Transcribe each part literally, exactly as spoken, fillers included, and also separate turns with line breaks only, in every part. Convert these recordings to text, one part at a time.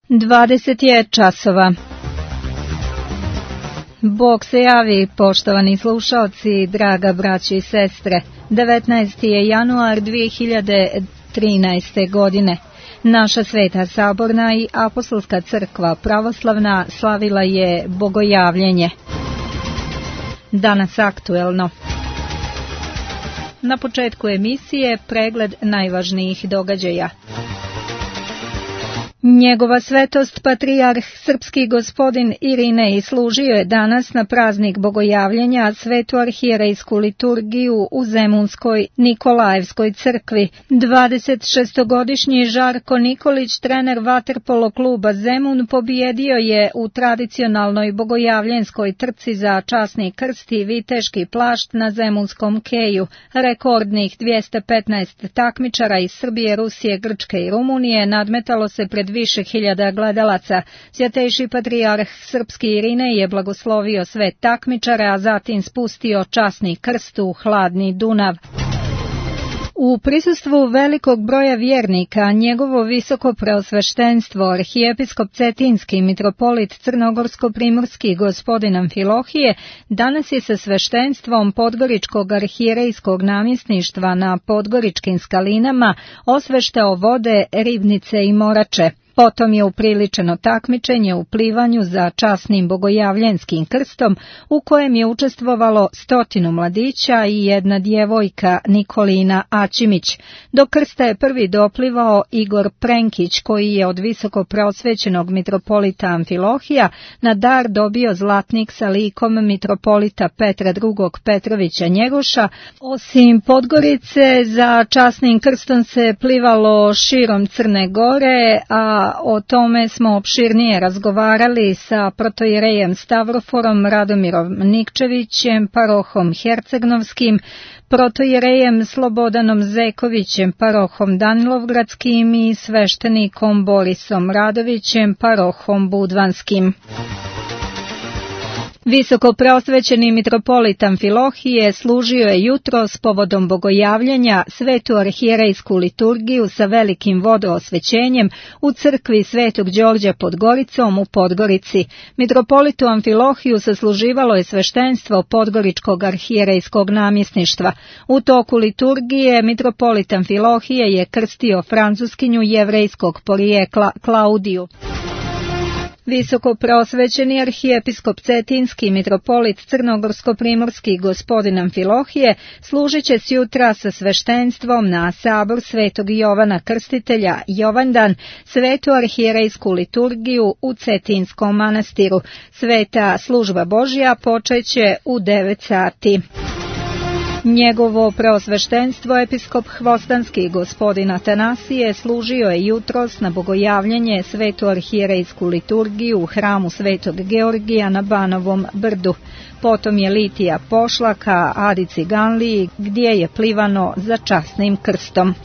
dvadeset je časova. Bog se javi, poštovani slušaoci, draga braći i sestre. devetnaesti je januar dvije hiljade trinaeste. godine. Naša Sveta Saborna i Apostolska crkva pravoslavna slavila je bogojavljenje. Danas aktuelno. Na početku emisije pregled najvažnijih događaja. Njegova svetost patrijarh srpski gospodin Irinej služio je danas na praznik bogojavljenja svetu arhijerejsku liturgiju u Zemunskoj Nikolajevskoj crkvi. dvadesetšestogodišnji Žarko Nikolić, trener vaterpolo kluba Zemun, pobijedio je u tradicionalnoj bogojavljenskoj trci za časni krst i viteški plašt na Zemunskom keju. Rekordnih dvjesto petnaest takmičara iz Srbije, Rusije, Grčke i Rumunije nadmetalo se pred više hiljada gledalaca. Svjetejši patrijarh srpski Irinej je blagoslovio sve takmičare, a zatim spustio časni krst u hladni Dunav. U prisustvu velikog broja vjernika, njegovo visoko preosveštenstvo, arhijepiskop Cetinski mitropolit Crnogorsko-primorski gospodin Amfilohije, danas je sa sveštenstvom Podgoričkog arhijerejskog namjesništva na Podgoričkim skalinama osveštao vode, ribnice i morače. Potom je upriličeno takmičenje u plivanju za časnim bogojavljenskim krstom, u kojem je učestvovalo stotinu mladića i jedna djevojka, Nikolina Ačimić. Do krsta je prvi doplivao Igor Prenkić, koji je od visoko preosvećenog mitropolita Amfilohija na dar dobio zlatnik sa likom mitropolita Petra drugog Petrovića Njegoša. Osim Podgorice, za časnim krstom se plivalo širom Crne Gore, a o tome smo opširnije razgovarali sa protoirejem Stavroforom Radomirom Nikčevićem, parohom Hercegnovskim, protoirejem Slobodanom Zekovićem, parohom Danilovgradskim i sveštenikom Borisom Radovićem, parohom Budvanskim. Visoko preosvećeni mitropolit Amfilohije služio je jutros povodom bogojavljenja svetu arhijerejsku liturgiju sa velikim vodoosvećenjem u crkvi Svetog Đorđa pod Goricom u Podgorici. Mitropolitu Amfilohiju sasluživalo je sveštenstvo Podgoričkog arhijerejskog namjesništva. U toku liturgije mitropolit Amfilohije je krstio francuskinju jevrejskog porijekla Klaudiju. Visoko preosvećeni arhijepiskop Cetinski mitropolit Crnogorsko-primorski gospodin Amfilohije služit će sjutra sa sveštenstvom na sabor Svetog Jovana Krstitelja Jovandan, svetu arhijerejsku liturgiju u Cetinskom manastiru. Sveta služba Božja počeće u devet sati. Njegovo preosveštenstvo episkop Hvostanski gospodin Atanasije služio je jutros na bogojavljenje svetu arhijerejsku liturgiju u hramu Svetog Georgija na Banovom brdu. Potom je litija pošla ka Adi Ciganliji, gdje je plivano za časnim krstom.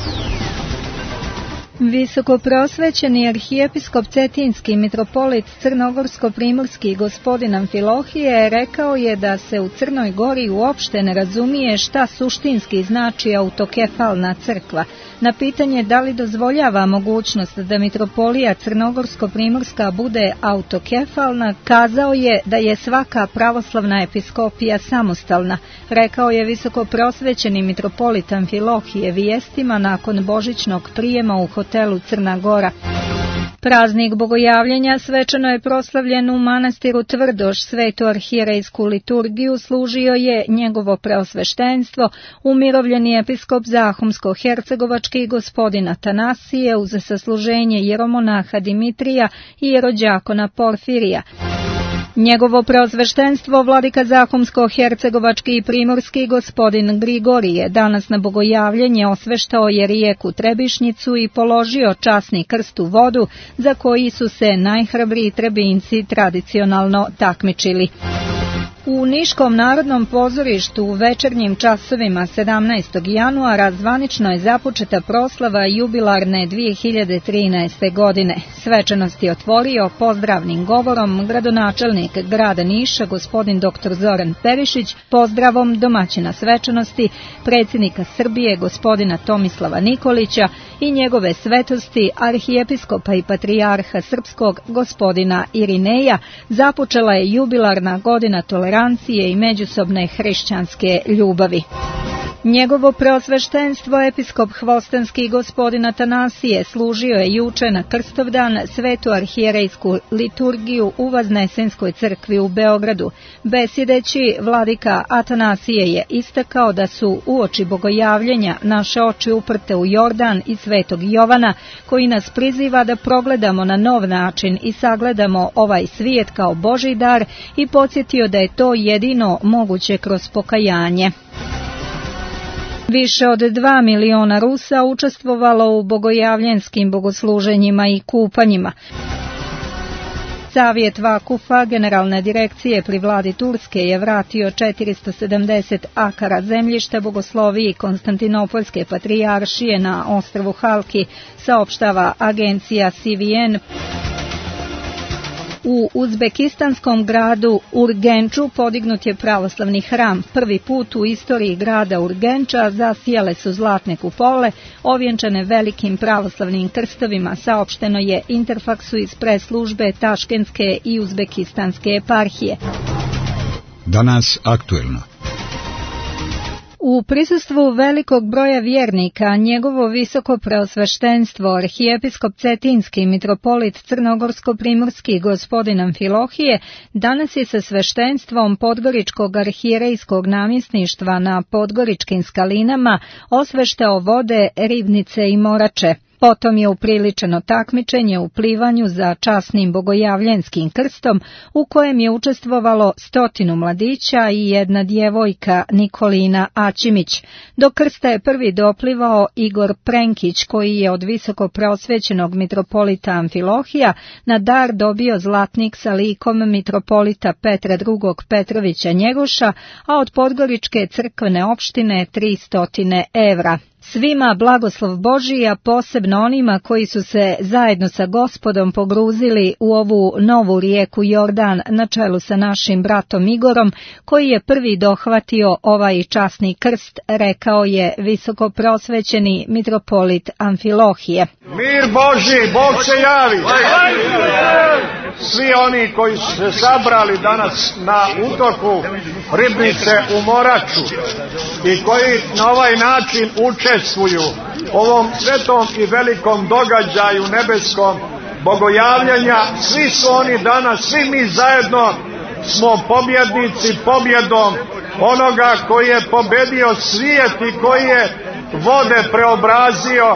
Visoko preosvećeni arhijepiskop Cetinski mitropolit Crnogorsko-primorski gospodin Amfilohije rekao je da se u Crnoj Gori uopšte ne razumije šta suštinski znači autokefalna crkva. Na pitanje da li dozvoljava mogućnost da mitropolija Crnogorsko-primorska bude autokefalna, kazao je da je svaka pravoslavna episkopija samostalna. Rekao je visoko preosvećeni mitropolit Amfilohije vijestima nakon božićnog prijema u hotelu Crna Gora. Praznik bogojavljenja svečano je proslavljen u manastiru Tvrdoš. Svetu arhijerejsku liturgiju služio je njegovo preosveštenstvo, umirovljeni episkop Zahumsko-hercegovački gospodin Atanasije uz sasluženje jeromonaha Dimitrija i jerođakona Porfirija. Njegovo preosveštenstvo vladika Zahumsko-hercegovački i primorski gospodin Grigorije danas na bogojavljenje osveštao je rijeku Trebišnjicu i položio časni krst u vodu za koji su se najhrabriji Trebinci tradicionalno takmičili. U Niškom narodnom pozorištu u večernjim časovima sedamnaestog januara zvanično je započeta proslava jubilarne dvije hiljade trinaeste. godine. Svečanost je otvorio pozdravnim govorom gradonačelnik grada Niša, gospodin doktor Zoran Perišić, pozdravom domaćina svečanosti, predsjednika Srbije, gospodina Tomislava Nikolića i njegove svetosti, arhijepiskopa i patrijarha srpskog, gospodina Irineja, započela je jubilarna godina tolerancije i međusobne hrišćanske ljubavi. Njegovo preosveštenstvo episkop Hvostanski gospodin Atanasije služio je juče na Krstovdan svetu arhijerejsku liturgiju u Vaznesenskoj crkvi u Beogradu. Besjedeći, vladika Atanasije je istakao da su uoči bogojavljenja naše oči uprte u Jordan i svetog Jovana, koji nas priziva da progledamo na nov način i sagledamo ovaj svijet kao Božji dar, i podsjetio da je to jedino moguće kroz pokajanje. Više od dva miliona Rusa učestvovalo u bogojavljenskim bogosluženjima i kupanjima. Savjet Vakufa, generalne direkcije pri vladi Turske, je vratio četiristo sedamdeset akara zemljišta bogosloviji Konstantinopoljske patrijaršije na ostrvu Halki, saopštava agencija C V N. U uzbekistanskom gradu Urgenču podignut je pravoslavni hram. Prvi put u istoriji grada Urgenča zasijale su zlatne kupole, ovjenčane velikim pravoslavnim krstovima, saopšteno je Interfaksu iz pres službe Taškenske i uzbekistanske eparhije.
Danas aktuelno.
U prisustvu velikog broja vjernika, njegovo visoko preosveštenstvo, arhijepiskop Cetinski mitropolit Crnogorsko-primorski gospodin Amfilohije, danas je sa sveštenstvom Podgoričkog arhijerejskog namjesništva na Podgoričkim skalinama osveštao vode, ribnice i morače. Potom je upriličeno takmičenje u plivanju za časnim bogojavljenskim krstom, u kojem je učestvovalo stotinu mladića i jedna djevojka, Nikolina Ačimić. Do krsta je prvi doplivao Igor Prenkić, koji je od visoko preosvećenog mitropolita Amfilohija na dar dobio zlatnik sa likom mitropolita Petra drugog Petrovića Njegoša, a od Podgoričke crkvene opštine tristo evra. Svima blagoslov Božji, a posebno onima koji su se zajedno sa Gospodom pogruzili u ovu novu rijeku Jordan na čelu sa našim bratom Igorom, koji je prvi dohvatio ovaj časni krst, rekao je visoko prosvećeni mitropolit Amfilohije.
Mir Božji, Bog se javi! Svi oni koji su se sabrali danas na utoku ribnice u Moraču i koji na ovaj način učestvuju ovom svetom i velikom događaju nebeskom bogojavljanja, svi su oni danas, svi mi zajedno smo pobjednici pobjedom onoga koji je pobedio svijet i koji je vode preobrazio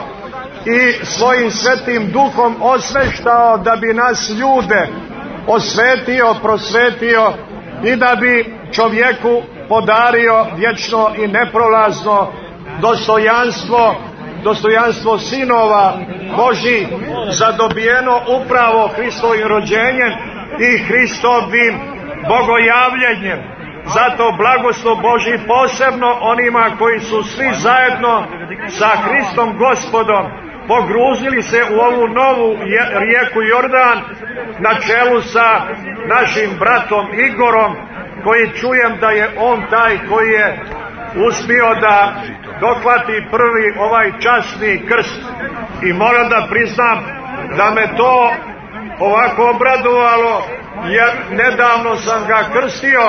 i svojim svetim duhom osveštao da bi nas ljude osvetio, prosvetio i da bi čovjeku podario vječno i neprolazno dostojanstvo, dostojanstvo sinova Božji, zadobijeno upravo Hristovim rođenjem i Hristovim bogojavljenjem. Zato blagoslov Božji posebno onima koji su svi zajedno sa Hristom Gospodom pogruzili se u ovu novu rijeku Jordan na čelu sa našim bratom Igorom, koji čujem da je on taj koji je uspio da dohvati prvi ovaj časni krst. I moram da priznam da me to ovako obradovalo, jer nedavno sam ga krstio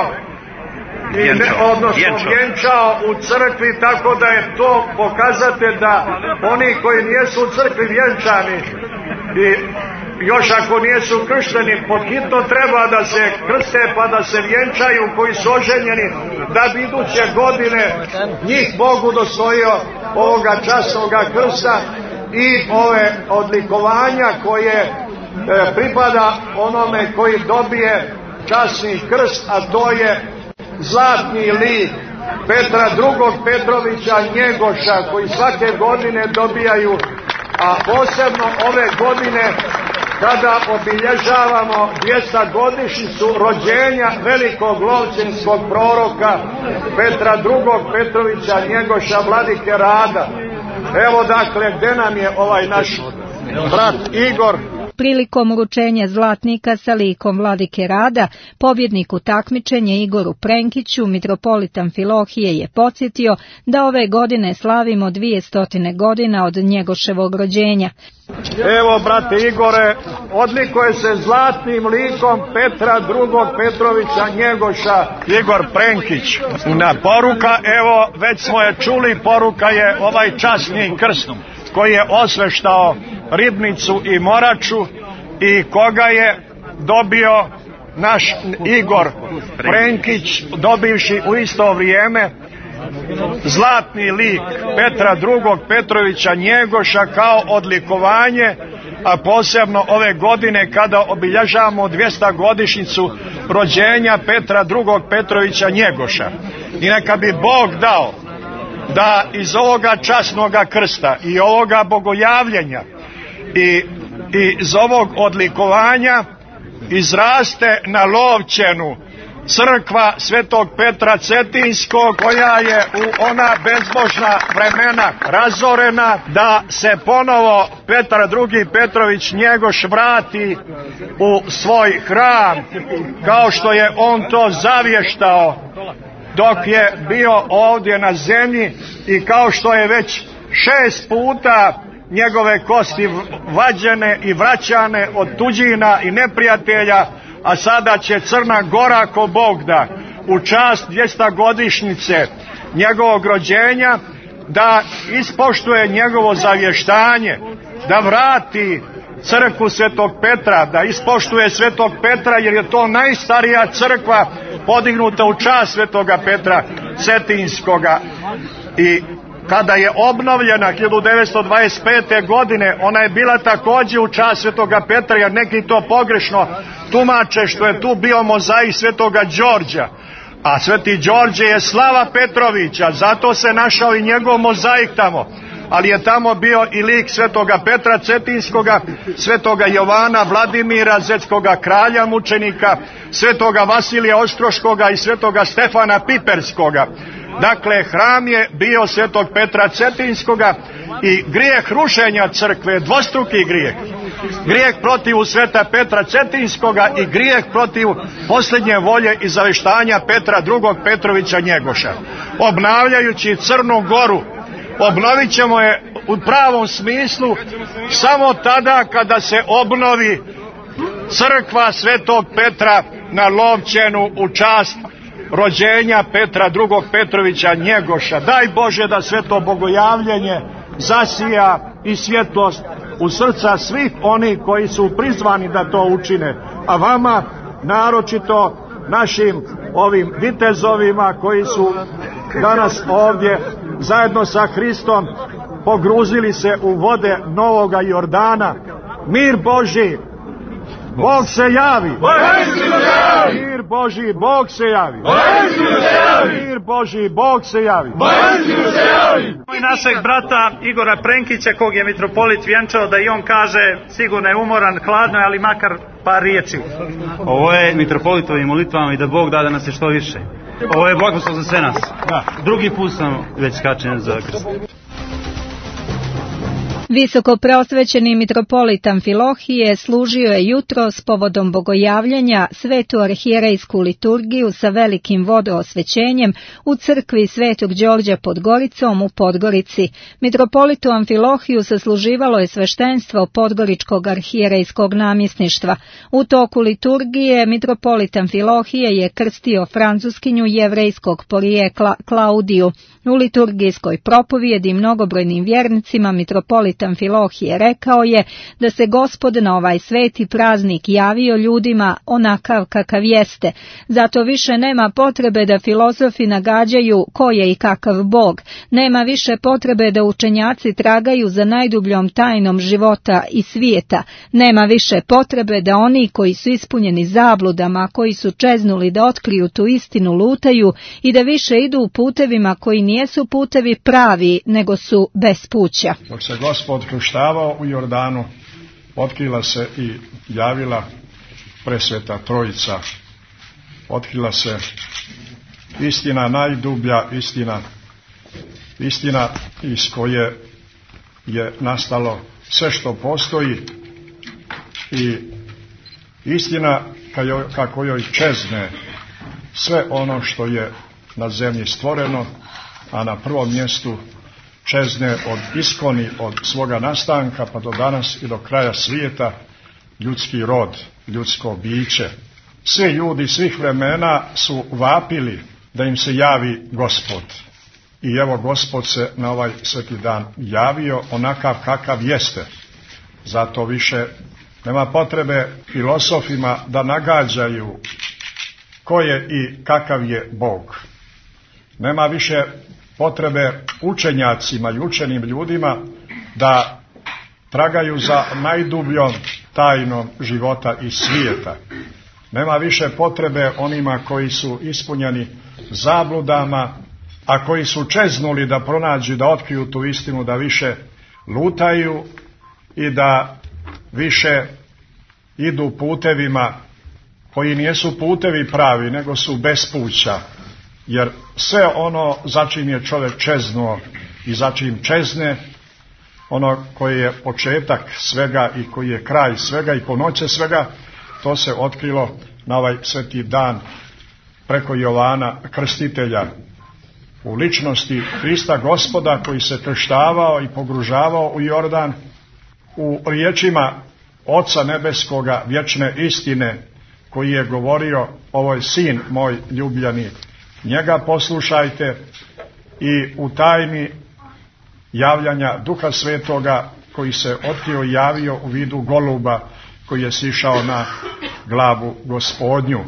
i ne, odnosno vjenčao u crkvi, tako da je to pokazatelj da oni koji nijesu u crkvi vjenčani i još ako nijesu kršteni, podhitno treba da se krste pa da se vjenčaju, koji su oženjeni, da bi iduće godine njih Bog udostojio ovoga časnoga krsta i ove odlikovanja koje e, pripada onome koji dobije časni krst, a to je zlatni lik Petra drugog Petrovića Njegoša, koji svake godine dobijaju, a posebno ove godine kada obilježavamo dvjesetogodišnjicu rođenja velikog lovćenskog proroka Petra drugog Petrovića Njegoša, vladike Rada. Evo dakle gdje nam je ovaj naš brat Igor.
Prilikom uručenja zlatnika sa likom vladike Rada, pobjedniku takmičenja Igoru Prenkiću, mitropolit Amfilohije je podsjetio da ove godine slavimo dvjesto godina od Njegoševog rođenja.
Evo, brate Igore, odlikuje se zlatnim likom Petra drugog Petrovića Njegoša, Igor Prenkić. Na poruka, evo, već smo je čuli, poruka je ovaj časni krst koji je osveštao Ribnicu i Moraču i koga je dobio naš Igor Prenkić, dobivši u isto vrijeme zlatni lik Petra drugog Petrovića Njegoša kao odlikovanje, a posebno ove godine kada obilježavamo dvjesetogodišnjicu rođenja Petra drugog Petrovića Njegoša. I neka bi Bog dao da iz ovoga časnoga krsta i ovoga bogojavljenja i, i iz ovog odlikovanja izraste na Lovćenu crkva Svetog Petra Cetinskog, koja je u ona bezbožna vremena razorena, da se ponovo Petar drugi Petrović Njegoš vrati u svoj hram kao što je on to zavještao dok je bio ovdje na zemlji i kao što je već šest puta njegove kosti vađene i vraćane od tuđina i neprijatelja, a sada će Crna Gora, ako Bog da, u čast dvjesetogodišnjice njegovog rođenja, da ispoštuje njegovo zavještanje, da vrati crkvu Svetog Petra, da ispoštuje Svetog Petra, jer je to najstarija crkva podignuta u čast Svetoga Petra Cetinskoga. I kada je obnovljena hiljadu devetsto dvadeset pete. godine, ona je bila također u čast Svetoga Petra, jer neki to pogrešno tumače što je tu bio mozaik Svetoga Đorđa. A Sveti Đorđe je slava Petrovića, zato se našao i njegov mozaik tamo. Ali je tamo bio i lik Svetoga Petra Cetinskoga, Svetoga Jovana Vladimira, zetskoga kralja mučenika, Svetoga Vasilija Ostroškoga i Svetoga Stefana Piperskoga. Dakle, hram je bio Svetog Petra Cetinskoga i grijeh rušenja crkve, dvostruki grijeh. Grijeh protiv Sveta Petra Cetinskoga i grijeh protiv posljednje volje i zaveštanja Petra drugog Petrovića Njegoša. Obnavljajući Crnu Goru, obnovit ćemo je u pravom smislu samo tada kada se obnovi crkva Svetog Petra na Lovćenu u čast rođenja Petra drugog Petrovića Njegoša. Daj Bože da sve to bogojavljenje zasija i svjetlost u srca svih onih koji su prizvani da to učine, a vama naročito našim ovim vitezovima koji su danas ovdje zajedno sa Hristom pogruzili se u vode Novoga Jordana. Mir Božji, Bog se javi. Mir Božji, Bog se javi. Mir Božji, Bog se javi.
I našeg brata Igora Prenkića, kog je mitropolit vjenčao, da i on kaže, sigurno je umoran, hladno je, ali makar par riječi.
Ovo je mitropolitovim molitvama i da Bog da da nas je što više. Ovo je blagoslov za sve nas. Drugi put sam već skačen za krst.
Visoko preosvećeni mitropolit Amfilohije služio je jutros povodom bogojavljanja svetu arhijerejsku liturgiju sa velikim vodoosvećenjem u crkvi Svetog Đorđa pod Goricom u Podgorici. Mitropolitu Amfilohiju sasluživalo je sveštenstvo Podgoričkog arhijerejskog namjesništva. U toku liturgije mitropolit Amfilohije je krstio francuskinju jevrejskog porijekla Klaudiju. U liturgijskoj propovjedi mnogobrojnim vjernicima mitropolit Amfilohije rekao je da se Gospod na ovaj sveti praznik javio ljudima onakav kakav jeste. Zato više nema potrebe da filozofi nagađaju ko je i kakav Bog. Nema više potrebe da učenjaci tragaju za najdubljom tajnom života i svijeta. Nema više potrebe da oni koji su ispunjeni zabludama, koji su čeznuli da otkriju tu istinu, lutaju i da više idu u putevima koji nijesu putevi pravi, nego su bez puća.
Dok se Gospod kruštavao u Jordanu, otkrila se i javila presveta Trojica, otkrila se istina najdublja, istina, istina iz koje je nastalo sve što postoji i istina kako joj čezne sve ono što je na zemlji stvoreno, a na prvom mjestu čezne od iskoni, od svoga nastanka pa do danas i do kraja svijeta ljudski rod, ljudsko biće. Svi ljudi svih vremena su vapili da im se javi Gospod. I evo Gospod se na ovaj sveti dan javio onakav kakav jeste. Zato više nema potrebe filosofima da nagađaju ko je i kakav je Bog. Nema više potrebe učenjacima i učenim ljudima da tragaju za najdubljom tajnom života i svijeta. Nema više potrebe onima koji su ispunjeni zabludama, a koji su čeznuli da pronađu, da otkriju tu istinu, da više lutaju i da više idu putevima koji nisu putevi pravi, nego su bespuća. Jer sve ono za čim je čovjek čeznuo i za čim čezne, ono koji je početak svega i koji je kraj svega i ponoće svega, to se otkrilo na ovaj sveti dan preko Jovana Krstitelja u ličnosti Hrista Gospoda koji se krštavao i pogružavao u Jordan u riječima Oca Nebeskoga vječne istine koji je govorio: ovo je sin moj ljubljeni, njega poslušajte, i u tajni javljanja Duha Svetoga koji se otkrio i javio u vidu goluba koji je sišao na glavu Gospodnju.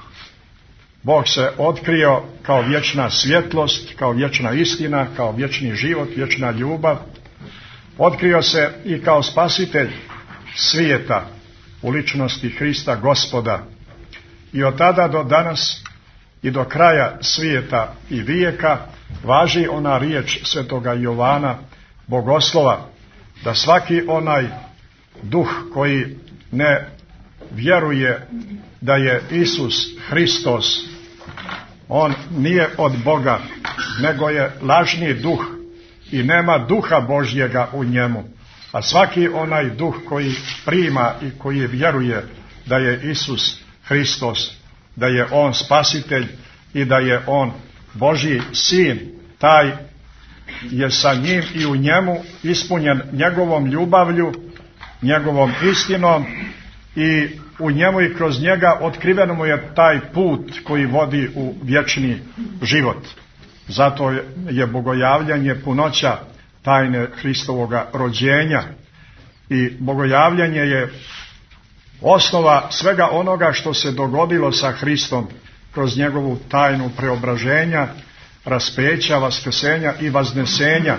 Bog se otkrio kao vječna svjetlost, kao vječna istina, kao vječni život, vječna ljubav. Otkrio se i kao spasitelj svijeta u ličnosti Hrista Gospoda. I od tada do danas i do kraja svijeta i vijeka važi ona riječ svetoga Jovana Bogoslova, da svaki onaj duh koji ne vjeruje da je Isus Hristos, on nije od Boga, nego je lažni duh i nema duha Božjega u njemu. A svaki onaj duh koji prima i koji vjeruje da je Isus Hristos, da je on spasitelj i da je on Božji sin, taj je sa njim i u njemu ispunjen njegovom ljubavlju, njegovom istinom, i u njemu i kroz njega otkriveno mu je taj put koji vodi u vječni život. Zato je bogojavljanje punoća tajne Hristovoga rođenja, i bogojavljanje je osnova svega onoga što se dogodilo sa Hristom kroz njegovu tajnu preobraženja, raspeća, vaskrsenja i vaznesenja.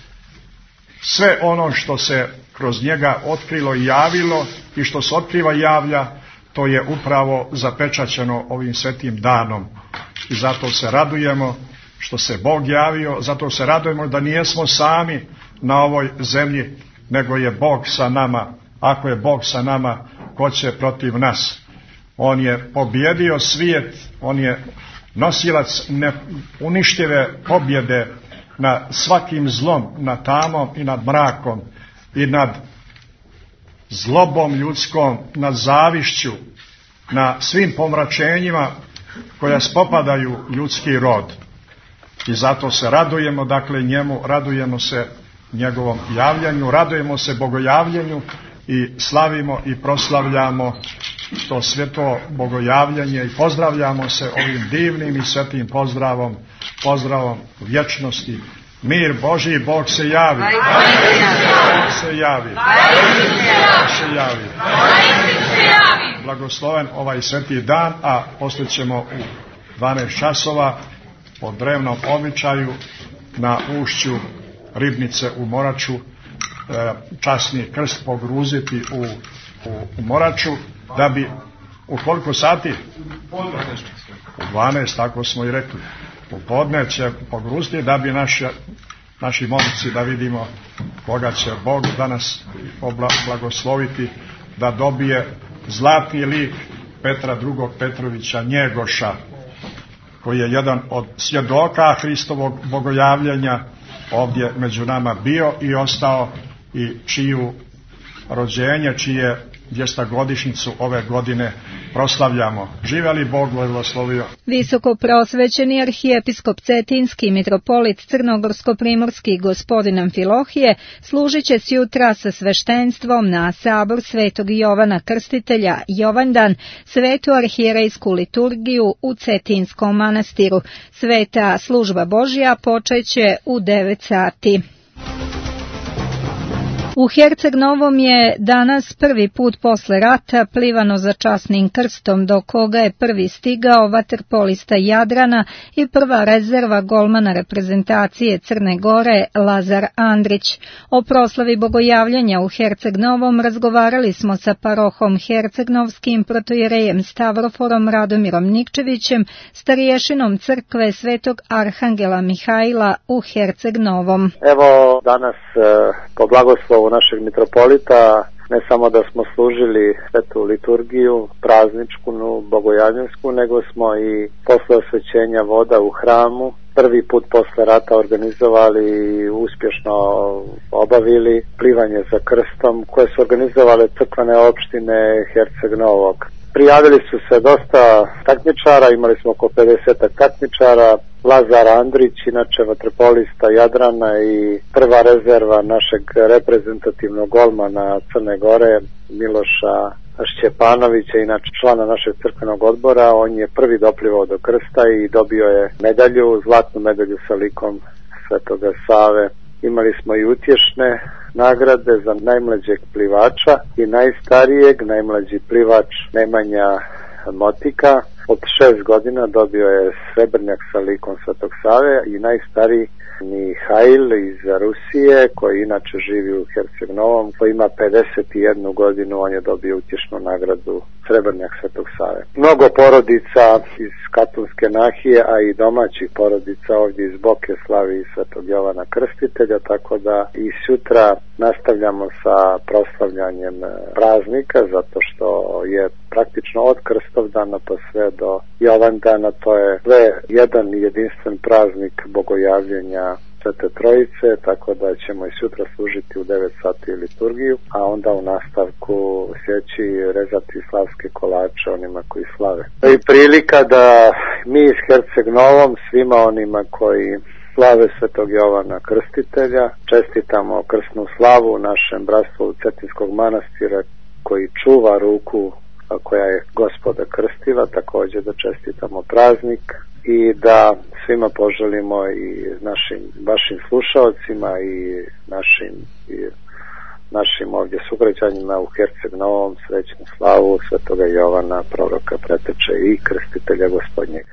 Sve ono što se kroz njega otkrilo i javilo i što se otkriva i javlja, to je upravo zapečaćeno ovim svetim danom. I zato se radujemo što se Bog javio, zato se radujemo da nijesmo sami na ovoj zemlji, nego je Bog sa nama. Ako je Bog sa nama, ko će protiv nas? On je pobjedio svijet, on je nosilac uništive pobjede nad svakim zlom, nad tamom i nad mrakom i nad zlobom ljudskom, nad zavišću, na svim pomračenjima koja spopadaju ljudski rod. I zato se radujemo, dakle, njemu, radujemo se njegovom javljanju, radujemo se bogojavljanju i slavimo i proslavljamo to sveto bogojavljanje i pozdravljamo se ovim divnim i svetim pozdravom, pozdravom vječnosti. Mir Božji, Bog se javi. Bog se javi. Bog se javi. Blagosloven ovaj sveti dan, a poslije ćemo u dvanaest časova po drevnom običaju na ušću Ribnice u Moraču časni krst pogruziti u, u, u Moraču, da bi u koliko sati? U dvanaest, tako smo i rekli. U podne će pogruziti da bi naši, naši momci, da vidimo koga će Bog danas blagosloviti da dobije zlatni lik Petra drugog Petrovića Njegoša, koji je jedan od svjedoka Hristovog bogojavljenja ovdje među nama bio i ostao, i čiju rođenje, čije dvjesetogodišnjicu ove godine proslavljamo. Živeli Bog blagoslovio.
Visoko prosvećeni arhijepiskop Cetinski mitropolit Crnogorsko-primorski gospodin Amfilohije služit će sjutra sa sveštenstvom na sabor Svetog Jovana Krstitelja Jovandan svetu arhijerejsku liturgiju u Cetinskom manastiru. Sveta služba Božja počeće u devet sati. U Herceg Novom je danas prvi put posle rata plivano za časnim krstom, do koga je prvi stigao vaterpolista Jadrana i prva rezerva golmana reprezentacije Crne Gore Lazar Andrić. O proslavi bogojavljanja u Herceg Novom razgovarali smo sa parohom hercegnovskim protojerejem Stavroforom Radomirom Nikčevićem, stariješinom crkve Svetog Arhangela Mihajla u Herceg Novom.
Evo danas po blagoslovu našeg mitropolita ne samo da smo služili svetu liturgiju, prazničku, bogojavljansku, nego smo i posle osvećenja voda u hramu prvi put posle rata organizovali i uspješno obavili plivanje za krstom koje su organizovale crkvene opštine Herceg Novog. Prijavili su se dosta takmičara, imali smo oko pedeset takmičara. Lazar Andrić, inače vaterpolista Jadrana i prva rezerva našeg reprezentativnog golmana Crne Gore Miloša Šćepanovića, inače člana našeg crkvenog odbora. On je prvi doplivao do krsta i dobio je medalju, zlatnu medalju sa likom Svetoga Save. Imali smo i utješne nagrade za najmlađeg plivača i najstarijeg. Najmlađi plivač Nemanja Motika od šest godina dobio je srebrnjak sa likom Svetog Save, i najstariji Mihajl iz Rusije, koji inače živi u Herceg Novom, koji ima pedeset jednu godinu, on je dobio utješnu nagradu srebrnjak Svetog Save. Mnogo porodica iz Katunske nahije, a i domaćih porodica ovdje iz Boke slavi Svetog Jovana Krstitelja, tako da i sutra nastavljamo sa proslavljanjem praznika, zato što je praktično od Krstovdana pa sve do Jovandana, to je sve jedan jedinstven praznik bogojavljenja Svete Trojice, tako da ćemo i sutra služiti u devet sati liturgiju, a onda u nastavku sjeći rezati slavske kolače onima koji slave. To je prilika da mi iz Herceg Novom svima onima koji slave Svetog Jovana Krstitelja čestitamo krsnu slavu našem bratstvu Cetinskog manastira koji čuva ruku koja je Gospoda krstila, također da čestitamo praznik i da svima poželimo i našim vašim slušalcima i našim i našim ovdje sugrađanima u Herceg Novom srećnu slavu Svetoga Jovana, proroka, preteče i krstitelja Gospodnjega.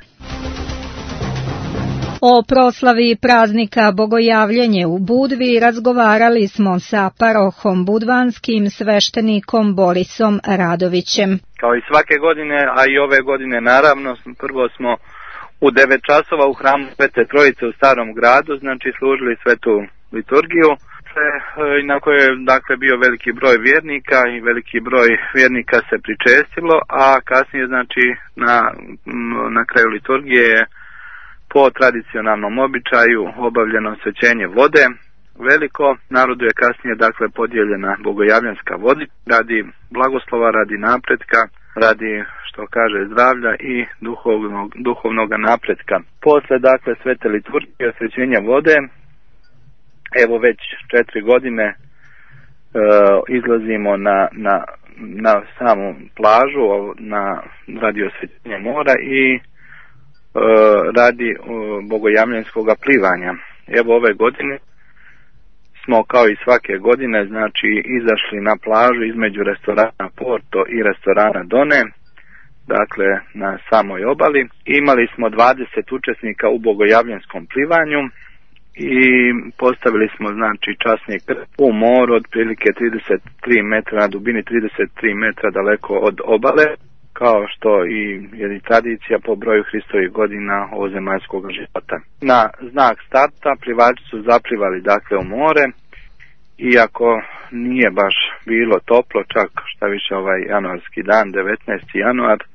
O proslavi praznika Bogojavljenje u Budvi razgovarali smo sa parohom budvanskim sveštenikom Borisom Radovićem.
Kao i svake godine, a i ove godine naravno, prvo smo u devet časova u hramu Svete Trojice u Starom gradu, znači služili svetu liturgiju, na kojoj je dakle bio veliki broj vjernika i veliki broj vjernika se pričestilo, a kasnije znači na, na kraju liturgije je po tradicionalnom običaju obavljeno osvećenje vode veliko. Narodu je kasnije dakle podijeljena bogojavljanska voda radi blagoslova, radi napretka, radi što kaže zdravlja i duhovnog, duhovnog napretka. Posle dakle svete liturgije osvećenja vode, evo već četiri godine e, izlazimo na, na, na samu plažu na radi osvećenja mora i radi bogojavljanskog plivanja. Evo ove godine smo kao i svake godine znači izašli na plažu između restorana Porto i restorana Done, dakle na samoj obali. Imali smo dvadeset učesnika u bogojavljanskom plivanju i postavili smo znači časni krst u moru otprilike trideset tri metra na dubini, trideset tri metra daleko od obale, kao što i je tradicija po broju Hristovih godina ovozemaljskog života. Na znak starta plivači su zaplivali dakle u more iako nije baš bilo toplo, čak šta više ovaj januarski dan, devetnaesti januar, e,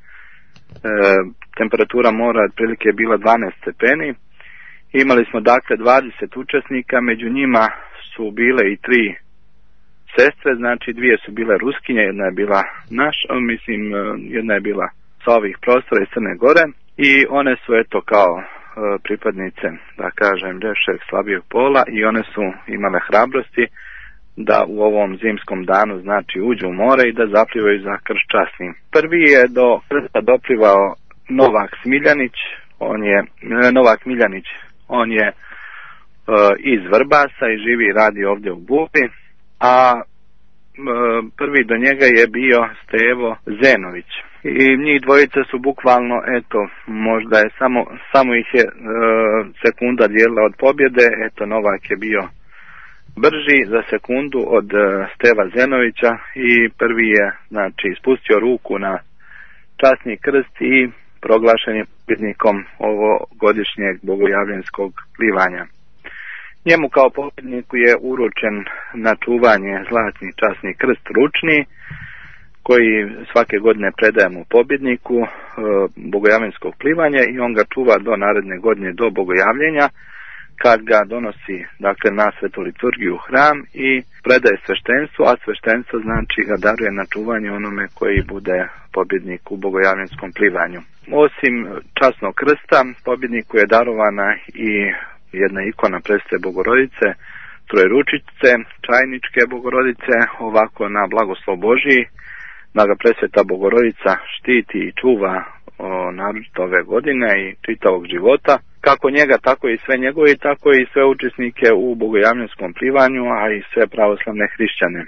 temperatura mora otprilike bila dvanaest stepeni. Imali smo dakle dvadeset učesnika, među njima su bile i tri sestre, znači dvije su bile Ruskinje, jedna je bila naš, mislim jedna je bila sa ovih prostora iz Crne Gore i one su eto kao e, pripadnice, da kažem, ljepšeg slabijeg pola i one su imale hrabrosti da u ovom zimskom danu znači uđu u more i da zaplivaju za krst časni. Prvi je do krsta doplivao Novak Smiljanić, on je Novak Miljanić, on je e, iz Vrbasa i živi i radi ovdje u Bubi, a e, prvi do njega je bio Stevo Zenović. I njih dvojice su bukvalno, eto, možda je samo, samo ih je e, sekunda dijelila od pobjede, eto Novak je bio brži za sekundu od e, Steva Zenovića i prvi je, znači, spustio ruku na časni krst i proglašen je pobjednikom ovogodišnjeg bogojavljenskog plivanja. Njemu kao pobjedniku je uručen na čuvanje zlatni časni krst ručni, koji svake godine predajemo pobjedniku e, bogojavljenskog plivanja i on ga čuva do naredne godine, do bogojavljenja, kad ga donosi dakle na svetu liturgiju u hram i predaje sveštenstvu, a sveštenstvo znači ga daruje na čuvanje onome koji bude pobjednik u bogojavljenskom plivanju. Osim časnog krsta, pobjedniku je darovana i jedna ikona Presvete Bogorodice, Trojeručice, Čajničke Bogorodice, ovako na blagoslov Božiji, da ga Presveta Bogorodica štiti i čuva o, naročito ove godine i čitavog života, kako njega, tako i sve njegove, tako i sve učesnike u bogojavljenskom plivanju, a i sve pravoslavne hrišćane.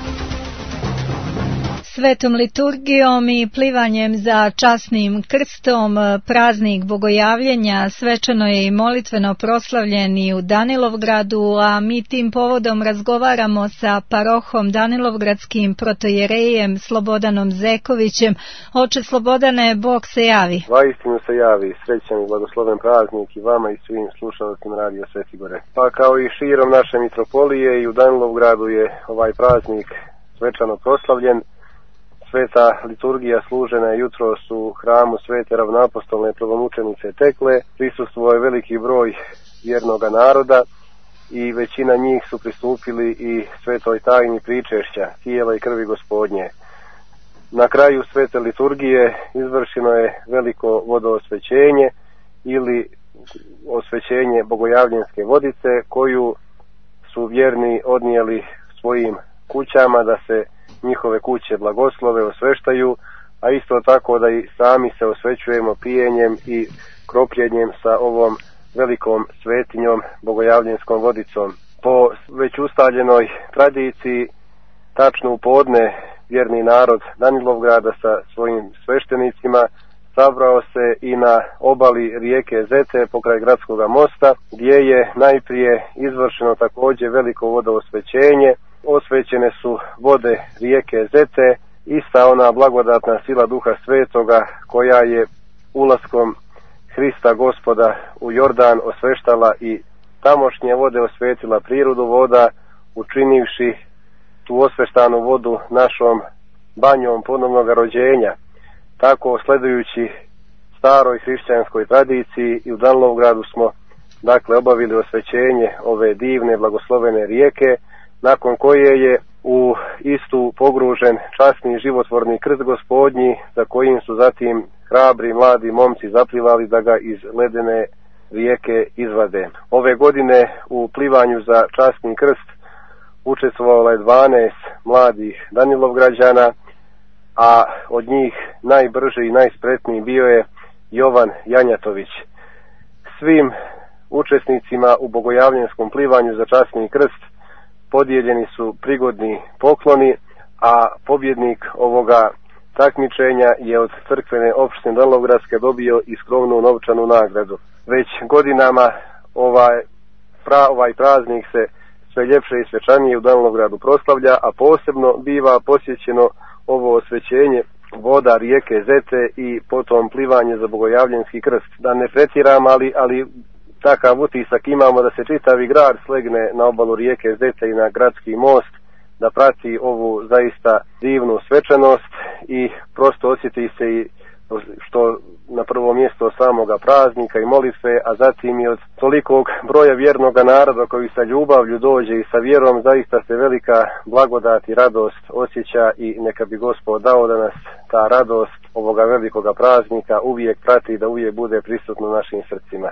Svetom liturgijom i plivanjem za časnim krstom praznik bogojavljenja svečano je i molitveno proslavljen i u Danilovgradu, a mi tim povodom razgovaramo sa parohom Danilovgradskim protojerejem Slobodanom Zekovićem. Oče Slobodane, Bog se javi.
Vaistinu se javi, srećan i blagosloven praznik i vama i svim slušalcima Radio Sveti Gore. Pa kao i širom naše mitropolije i u Danilovgradu je ovaj praznik svečano proslavljen. Sveta liturgija služena je jutros u hramu Svete ravnoapostolne prvomučenice Tekle. Prisustvovao je veliki broj vjernoga naroda i većina njih su pristupili i svetoj tajni pričešća tijela i krvi Gospodnje. Na kraju svete liturgije izvršeno je veliko vodoosvećenje ili osvećenje bogojavljenske vodice koju su vjerni odnijeli svojim kućama da se njihove kuće blagoslove, osveštaju, a isto tako da i sami se osvećujemo pijenjem i kropljenjem sa ovom velikom svetinjom, bogojavljenskom vodicom. Po već ustaljenoj tradiciji, tačno u podne vjerni narod Danilovgrada sa svojim sveštenicima sabrao se i na obali rijeke Zete pokraj gradskog mosta, gdje je najprije izvršeno također veliko vodoosvećenje. Osvećene su vode rijeke Zete, ista ona blagodatna sila Duha Svetoga koja je ulaskom Hrista Gospoda u Jordan osveštala i tamošnje vode, osvetila prirodu voda, učinivši tu osveštanu vodu našom banjom ponovnog rođenja. Tako, sledujući staroj hrišćanskoj tradiciji, i u Danilovgradu smo dakle obavili osvećenje ove divne blagoslovene rijeke, nakon koje je u istu pogružen časni životvorni krst Gospodnji, za kojim su zatim hrabri mladi momci zaplivali da ga iz ledene rijeke izvade. Ove godine u plivanju za časni krst učestvovalo je dvanaest mladih Danilovgrađana, a od njih najbrži i najspretniji bio je Jovan Janjatović. Svim učesnicima u bogojavljenskom plivanju za časni krst podijeljeni su prigodni pokloni, a pobjednik ovoga takmičenja je od crkvene opštine Danilovgradske dobio i skromnu novčanu nagradu. Već godinama ovaj, pra, ovaj praznik se sve ljepše i svečanije u Danilovgradu proslavlja, a posebno biva posjećeno ovo osvećenje voda rijeke Zete i potom plivanje za bogojavljenski krst. Da ne pretiram, ali, ali takav utisak imamo da se čitavi grad slegne na obalu rijeke Zece i na gradski most, da prati ovu zaista divnu svečanost i prosto osjeti se i što na prvo mjesto samoga praznika i molitve, a zatim i od tolikog broja vjernoga naroda koji sa ljubavlju dođe i sa vjerom, zaista se velika blagodat i radost osjeća i neka bi Gospod dao da nas ta radost ovoga velikoga praznika uvijek prati, da uvijek bude prisutno u našim srcima.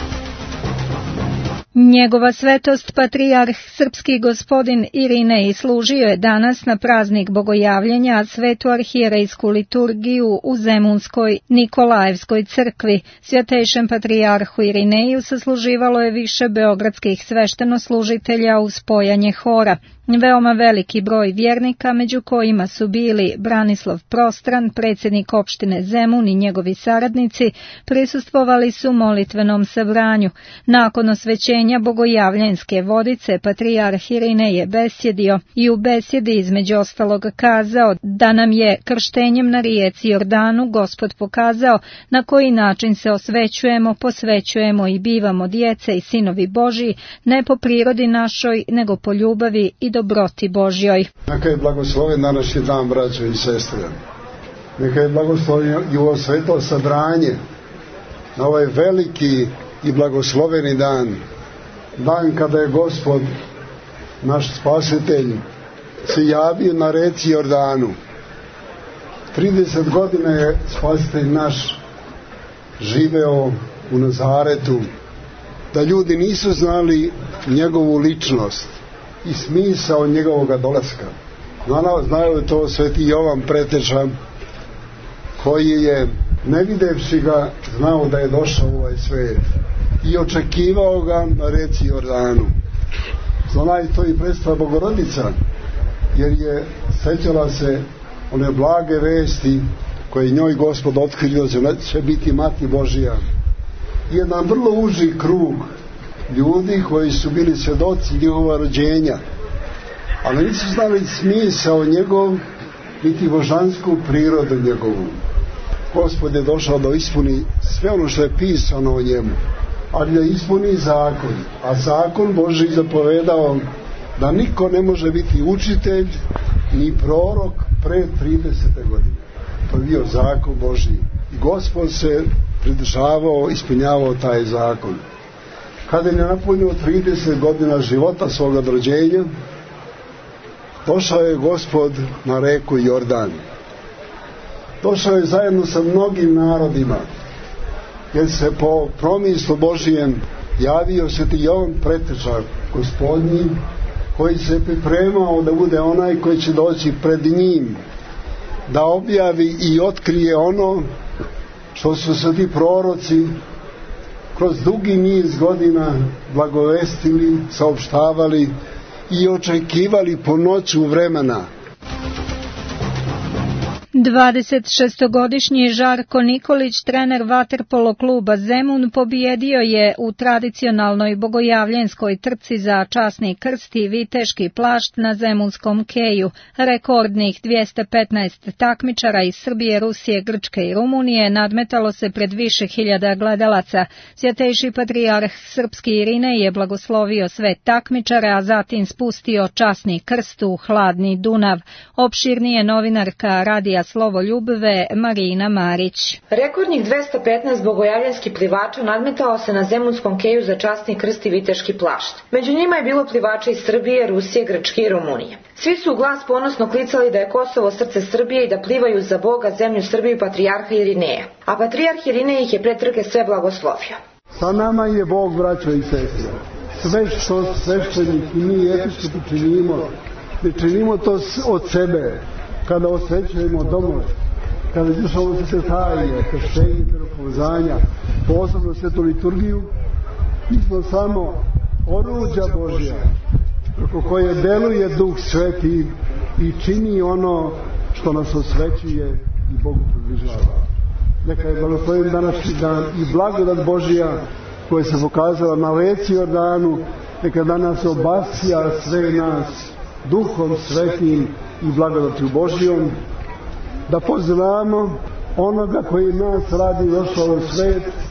Njegova svetost patrijarh srpski gospodin Irinej služio je danas na praznik bogojavljenja svetu arhijerejsku liturgiju u Zemunskoj Nikolajevskoj crkvi. Svjatejšem patrijarhu Irineju sasluživalo je više beogradskih sveštenoslužitelja uz spojanje hora. Veoma veliki broj vjernika, među kojima su bili Branislav Prostran, predsjednik opštine Zemun i njegovi saradnici, prisustvovali su molitvenom sabranju. Nakon osvećenja bogojavljanske vodice, patrijarh Irinej je besjedio i u besjedi između ostalog kazao da nam je krštenjem na rijeci Jordanu Gospod pokazao na koji način se osvećujemo, posvećujemo i bivamo djece i sinovi Božji, ne po prirodi našoj, nego po ljubavi i dobroti Božjoj.
Neka je blagosloven današnji dan, braćo i sestre. Neka je blagosloven i ovo sveto sabranje na ovaj veliki i blagosloveni dan. Dan kada je Gospod, naš spasitelj, se javio na reci Jordanu. trideset godina je spasitelj naš živeo u Nazaretu, da ljudi nisu znali njegovu ličnost i smisao njegovoga dolaska. Znao je to sveti Jovan Preteča, koji je, ne videvši ga, znao da je došao u ovaj svijet i očekivao ga na reci Jordanu. Znala je to i predstava Bogorodica, jer je sećala se one blage vesti koje njoj Gospod otkrio da će biti Mati Božija. Jedan vrlo uži krug ljudi koji su bili svjedoci njegova rođenja, ali nisu znali smisao njegov, niti božansku prirodu njegovu. Gospod je došao da ispuni sve ono što je pisano o njemu, ali da ispuni zakon, a zakon Božji zapovedao da niko ne može biti učitelj ni prorok pre tridesete godine. To je bio zakon Božji i Gospod se pridržavao, ispunjavao taj zakon. Kada je napunio trideset godina života svoga rođenja, došao je Gospod na reku Jordan. Došao je zajedno sa mnogim narodima, jer se po promislu Božijem javio sveti Jovan Preteča, Gospodnji, koji se pripremao da bude onaj koji će doći pred njim, da objavi i otkrije ono što su sveti proroci kroz dugi niz godina blagovestili, saopštavali i očekivali po noću vremena.
dvadesetšestogodišnji Žarko Nikolić, trener vaterpolo kluba Zemun, pobjedio je u tradicionalnoj bogojavljenskoj trci za časni krst i viteški plašt na zemunskom keju. Rekordnih dvjesto petnaest takmičara iz Srbije, Rusije, Grčke i Rumunije nadmetalo se pred više hiljada gledalaca. Svjatejši patrijarh srpski Irinej je blagoslovio sve takmičare, a zatim spustio časni krst u hladni Dunav. Opširnije novinarka radija Slovoljubive Marina Marić.
Rekordnih dvjesto petnaest bogojavljanskih plivača nadmetalo se na zemunskom keju za časni krst i viteški plašt. Među njima je bilo plivača iz Srbije, Rusije, Grčke i Rumunije. Svi su u glas ponosno klicali da je Kosovo srce Srbije i da plivaju za Boga, zemlju Srbiju i patrijarha Irineja. A patrijarh Irinej ih je pre trke sve blagoslovio.
Sa nama je Bog, braćo i sestre. Sve što sveštenik i mi episkopi činimo, ne činimo to od sebe. Kada osvećujemo domove, kada izvršavamo sve tajne, krštenje, miropomazanja, posebno svetu liturgiju, mi smo samo oruđa Božja, preko koje deluje Duh Sveti i čini ono što nas osvećuje i Bogu približava. Neka je blagosloven današnji dan i blagodat Božja koja se pokazala na reci Jordanu, neka danas obasja sve nas Duhom Svetim i blagodaću Božjom, da poznamo onoga koji nas radi došao u svet,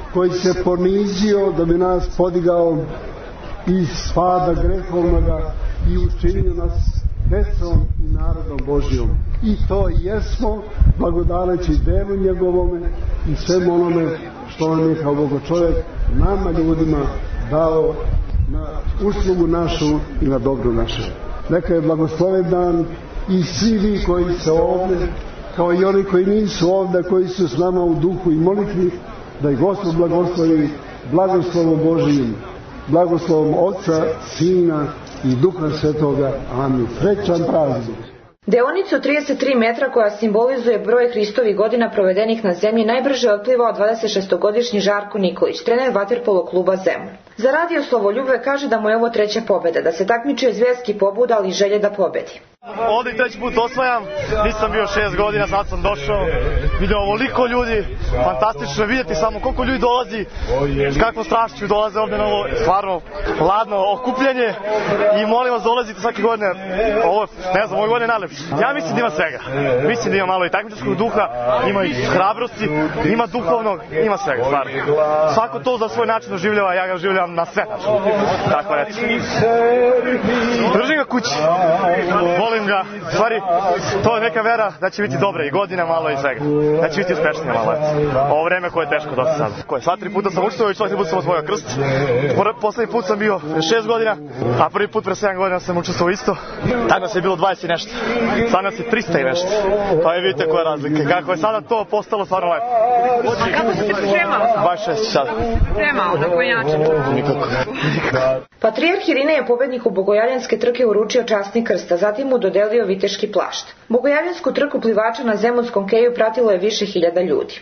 koji se ponizio da bi nas podigao iz spada grehovnoga i učinio nas decom i narodom Božjom. I to jesmo, blagodaleći delu njegovome i svemu onome što on je kao Bogočovjek nama ljudima dao na uslugu našu i na dobro naše. Neka je blagosloven dan i svi vi koji ste ovdje, kao i oni koji nisu ovdje, koji su s nama u duhu i molitvi, da ih Gospod blagoslovi blagoslovom Božijim, blagoslovom Otca, Sina i Duha Svetoga. Amin. Srećan praznik.
Deonicu od trideset tri metra koja simbolizuje broj Hristovih godina provedenih na zemlji najbrže otplivao dvadesetošestogodišnji Žarko Nikolić, trener vaterpolo kluba Zemun. Za radio Slovoljube kaže da mu je ovo treća pobjeda, da se takmičuje zverski pobud, ali i želje da pobedi.
Ovdje treći put osvajam, nisam bio šest godina, sad sam došao, vidio ovoliko ljudi, fantastično je vidjeti samo koliko ljudi dolazi, s kakvom strašću dolaze ovdje na ovo stvarno ladno okupljenje i molim vas dolazite svake godine, ovo ne znam, ove godine je najlepše. Ja mislim da ima svega, mislim da ima malo i takmičarskog duha, ima i hrabrosti, ima duhovnog, ima svega stvarno. Svako to za svoj način doživljava, ja ga doživljavam na sve način, tako reći. Držim ga kući, volim ga, u stvari, to je neka vera da će biti dobra i godina malo i svega, da će biti uspješnije malo. Ovo vreme koje je teško dosta sad. Koje, sva tri puta sam učestvovao i svaki put sam osvojio krst. Poslednji put sam bio pre šest godina, a prvi put pre sedam godina sam učestvovao isto. Tad nas je bilo dvadeset i nešto, sad nas je trista i nešto. Pa je vidite koje razlike, kako je sada to postalo stvarno lepo.
A kako si se pripremao?
dvadeset šest sada.
Pripremao, na koji način?
Nikako.
Patrijarh Irinej je pobedniku Bogojavljanske trke uručio časni krst, a zatim mu dodelio viteški plašt. Bogojavljansku trku plivača na Zemunskom keju pratilo je više hiljada ljudi.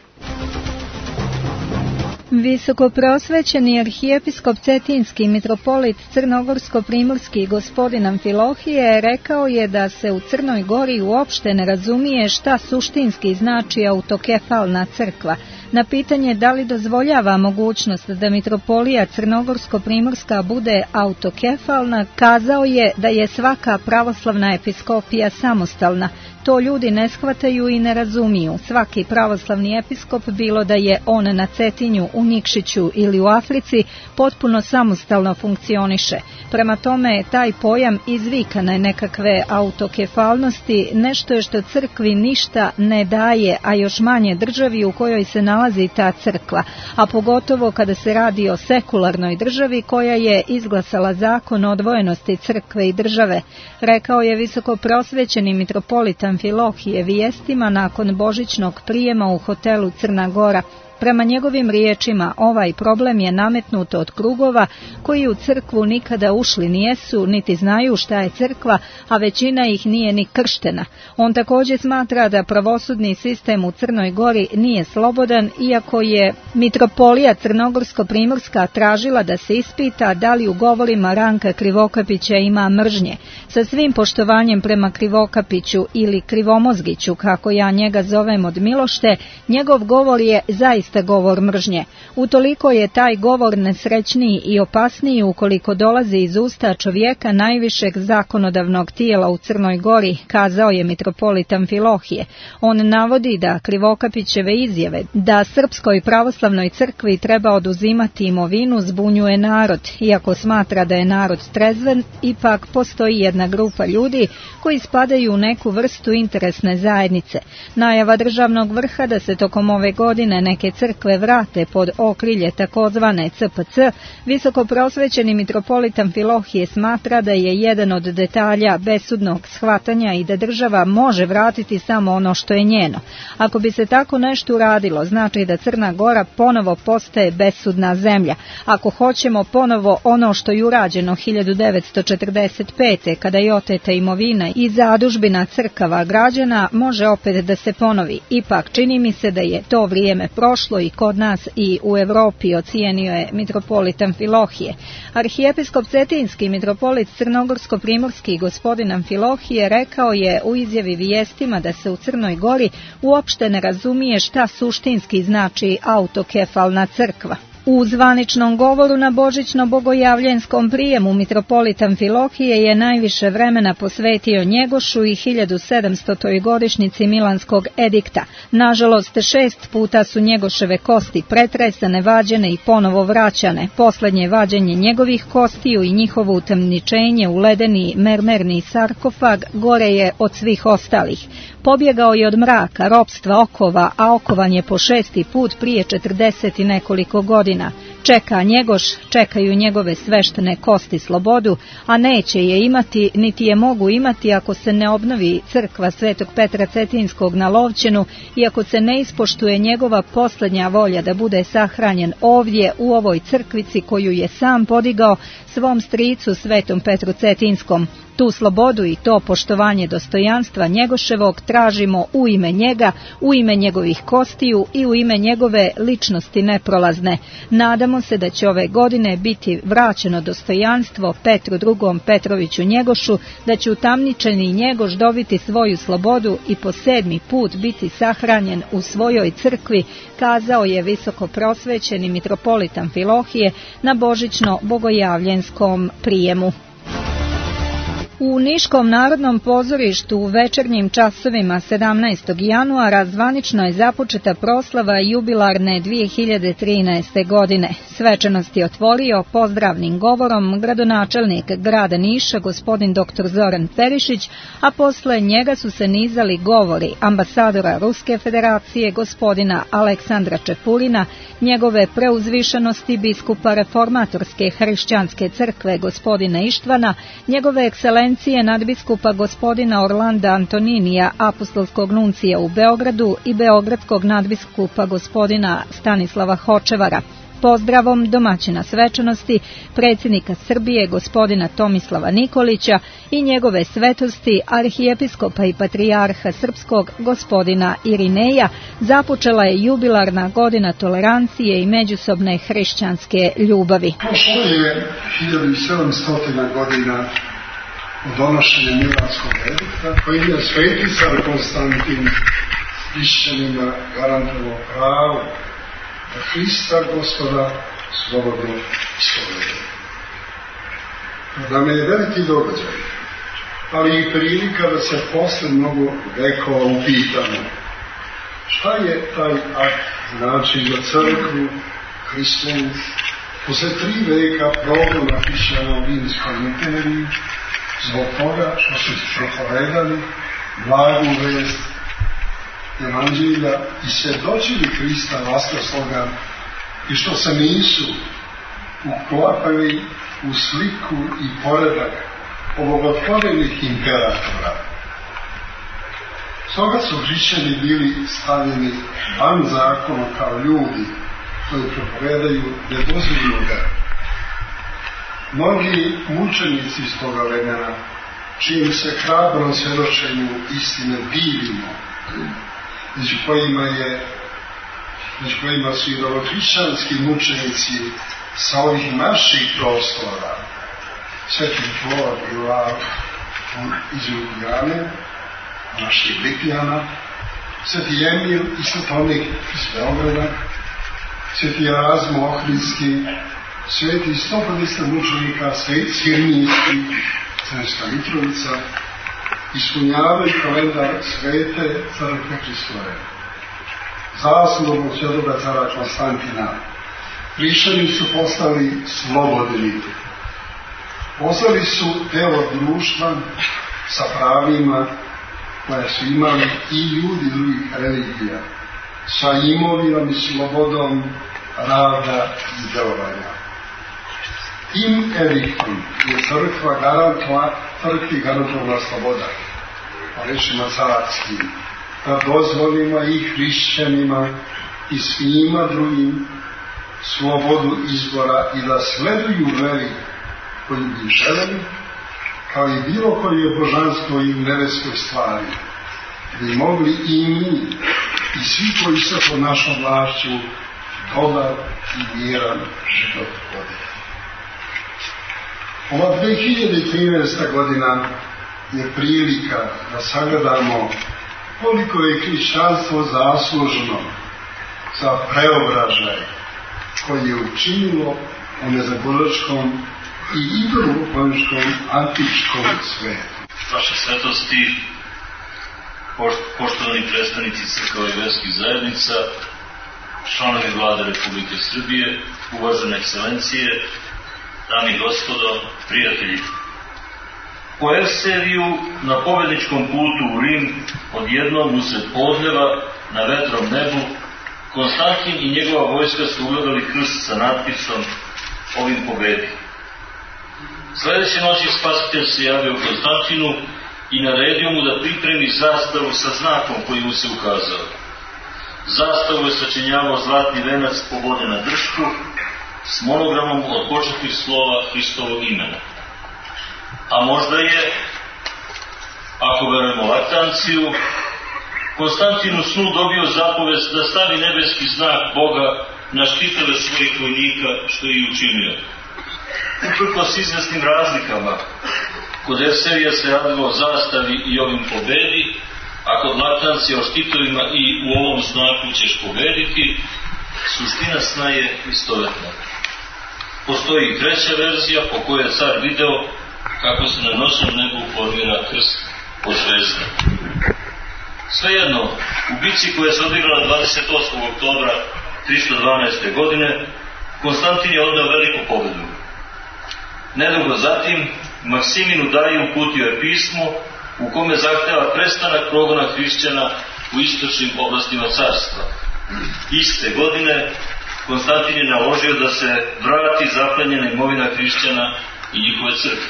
Visokoprosvećeni arhijepiskop Cetinski mitropolit Crnogorsko-primorski gospodin Amfilohije rekao je da se u Crnoj Gori uopšte ne razumije šta suštinski znači autokefalna crkva. Na pitanje da li dozvoljava mogućnost da mitropolija Crnogorsko-primorska bude autokefalna, kazao je da je svaka pravoslavna episkopija samostalna. To ljudi ne shvataju i ne razumiju. Svaki pravoslavni episkop, bilo da je on na Cetinju, u Nikšiću ili u Africi, potpuno samostalno funkcioniše. Prema tome, taj pojam izvikane nekakve autokefalnosti nešto je što crkvi ništa ne daje, a još manje državi u kojoj se nalazi ta crkva, a pogotovo kada se radi o sekularnoj državi koja je izglasala zakon o odvojenosti crkve i države, rekao je visokoprosvećeni mitropolit Amfilohije vijestima nakon božićnog prijema u hotelu Crna Gora. Prema njegovim riječima, ovaj problem je nametnut od krugova koji u crkvu nikada ušli nijesu, niti znaju šta je crkva, a većina ih nije ni krštena. On također smatra da pravosudni sistem u Crnoj Gori nije slobodan, iako je mitropolija Crnogorsko-primorska tražila da se ispita da li u govorima Ranka Krivokapića ima mržnje. Sa svim poštovanjem prema Krivokapiću ili Krivomozgiću, kako ja njega zovem od milošte, njegov govor je zaista govor mržnje. Utoliko je taj govor nesrećniji i opasniji ukoliko dolazi iz usta čovjeka najvišeg zakonodavnog tijela u Crnoj Gori, kazao je mitropolit Amfilohije. On navodi da Krivokapićeve izjave da Srpskoj pravoslavnoj crkvi treba oduzimati imovinu zbunjuje narod. Iako smatra da je narod trezven, ipak postoji jedna grupa ljudi koji spadaju u neku vrstu interesne zajednice. Najava državnog vrha da se tokom ove godine neke crkve vrate pod okrilje takozvane C P C, visokoprosvećeni mitropolit Amfilohije smatra da je jedan od detalja besudnog shvatanja i da država može vratiti samo ono što je njeno. Ako bi se tako nešto uradilo, znači da Crna Gora ponovo postaje besudna zemlja. Ako hoćemo ponovo ono što je urađeno hiljadu devetsto četrdeset pete. kada je oteta imovina i zadužbina crkava građana, može opet da se ponovi. Ipak čini mi se da je to vrijeme prošlo i kod nas i u Evropi, ocijenio je mitropolit Amfilohije. Arhijepiskop Cetinski mitropolit Crnogorsko-primorski gospodin Amfilohije rekao je u izjavi vijestima da se u Crnoj Gori uopšte ne razumije šta suštinski znači autokefalna crkva. U zvaničnom govoru na božićno-bogojavljenskom prijemu mitropolit Amfilohije je najviše vremena posvetio Njegošu i hiljadu sedamstotoj godišnjici Milanskog edikta. Nažalost, šest puta su Njegoševe kosti pretresane, vađene i ponovo vraćane. Poslednje vađenje njegovih kostiju i njihovo utamničenje u ledeni mermerni sarkofag gore je od svih ostalih. Pobjegao je od mraka, ropstva, okova, a okovan je po šesti put prije četrdeset i nekoliko godina. Čeka Njegoš, čekaju njegove sveštene kosti slobodu, a neće je imati, niti je mogu imati ako se ne obnovi crkva Svetog Petra Cetinskog na Lovćenu i ako se ne ispoštuje njegova posljednja volja da bude sahranjen ovdje u ovoj crkvici koju je sam podigao svom stricu Svetom Petru Cetinskom. Tu slobodu i to poštovanje dostojanstva Njegoševog tražimo u ime njega, u ime njegovih kostiju i u ime njegove ličnosti neprolazne. Nadamo se da će ove godine biti vraćeno dostojanstvo Petru drugom Petroviću Njegošu, da će utamničeni Njegoš dobiti svoju slobodu i po sedmi put biti sahranjen u svojoj crkvi, kazao je visoko prosvećeni mitropolit Amfilohije na božićno-bogojavljenskom prijemu. U Niškom narodnom pozorištu u večernjim časovima sedamnaestog januara zvanično je započeta proslava jubilarne dvije hiljade trinaeste. godine. Svečanost je otvorio pozdravnim govorom gradonačelnik grada Niša, gospodin doktor Zoran Perišić, a posle njega su se nizali govori ambasadora Ruske federacije, gospodina Aleksandra Čepulina, njegove preuzvišenosti biskupa reformatorske hrišćanske crkve, gospodina Ištvana, njegove ekscelencije nadbiskupa gospodina Orlanda Antoninija, apostolskog nuncija u Beogradu i beogradskog nadbiskupa gospodina Stanislava Hočevara. Pozdravom domaćina svečanosti, predsjednika Srbije gospodina Tomislava Nikolića i njegove svetosti arhijepiskopa i patrijarha srpskog gospodina Irineja započela je jubilarna godina tolerancije i međusobne hrišćanske ljubavi.
Prošlo je hiljadu sedamsto godina od donošenja Milanskog edikta, koji je sveti car Konstantin hrišćanima garantovao pravo da Hrista Gospoda slobodno ispovede. Nam je veliki događaj, ali i prilika da se posle mnogo vekova upitamo šta je taj akt znači za crkvu Hristovu posle tri veka progona hrišćana u Rimskoj imperiji, zbog toga što su propovedali blagu vest Evanđelja i svjedočili Hrista vaskrsloga i što se nisu uklapali u sliku i poredak obogatvorenih imperatora. Stoga su hrišćani bili stavljeni van zakona kao ljudi koji propovedaju nedozvoljenoga. Mnogi mučenici iz toga vremena, čijim se hrabrom svjedočenju istine divimo, među kojima je među kojima su i novohrišćanski mučenici sa ovih naših prostora, Sveti Flor i Lav iz Ljubljane, naših Lipijana, Sveti Emil i Svetonik iz Beograda, Sveti Erazmo Ohridski, Sveti sto pedeset mučenika, Sveti Sirnijski, Sremska Mitrovica, ispunjavaju kalendar Svete crkve Hristove. Zaslugom svetoga cara Konstantina, hrišćani su postali slobodni. Postali su deo društva sa pravima koje su imali i ljudi drugih religija, sa imovinom i slobodom rada i delovanja. Tim ediktom je crkva garantova, crkvi garantovana sloboda, po rečima carskim, da dozvolimo i hrišćanima i svima drugim slobodu izbora i da sleduju veri koju bi želeli, kao i bilo koje božanstvo i nebeskoj stvari, bi mogli i mi i svi koji se pod našom vlašću dobar i miran život voditi. Ova dve hiljade trinaesta. godina je prilika da sagledamo koliko je hrišćanstvo zaslužno za preobražaj koje je učinilo u nezapološkom i idolopološkom antičkom svetu.
Vaša svetosti, poštovani predstavnici crkava i verskih zajednica, članovi Vlade Republike Srbije, uvažene ekscelencije, dame i gospodo, prijatelji. Po Evseriju na pobedničkom putu u Rim, odjednom usred podneva na vedrom nebu, Konstantin i njegova vojska su ugledali krst sa natpisom "Ovim pobedi". Sledeće noći spasitelj se javio Konstantinu i naredio mu da pripremi zastavu sa znakom koji mu se ukazao. Zastavu je sačinjavao zlatni venac poboden na dršku s monogramom od početnih slova Hristovog imena. A možda je, ako verujemo Laktanciju, Konstantin u snu dobio zapovest da stavi nebeski znak Boga na štitove svojih vojnika, što je i učinio. Uprkos izvesnim razlikama, kod Evserija se radilo o zastavi i ovim pobedi, a kod Laktancija o štitovima i u ovom znaku ćeš pobediti, suština sna je istovetna. Postoji i treća verzija po kojoj je car video kako se na noćnom nebu formira krst po zvezdi. Svejedno, u bici koja se odigrala dvadeset osmog oktobra tristo dvanaeste. godine, Konstantin je odneo veliku pobedu. Nedugo zatim, Maksiminu Daji uputio je pismo u kome zahteva prestanak progona hrišćana u istočnim oblastima carstva. Iste godine, Konstantin je naložio da se vrati zaplenjena imovina hrišćana i njihove crkve.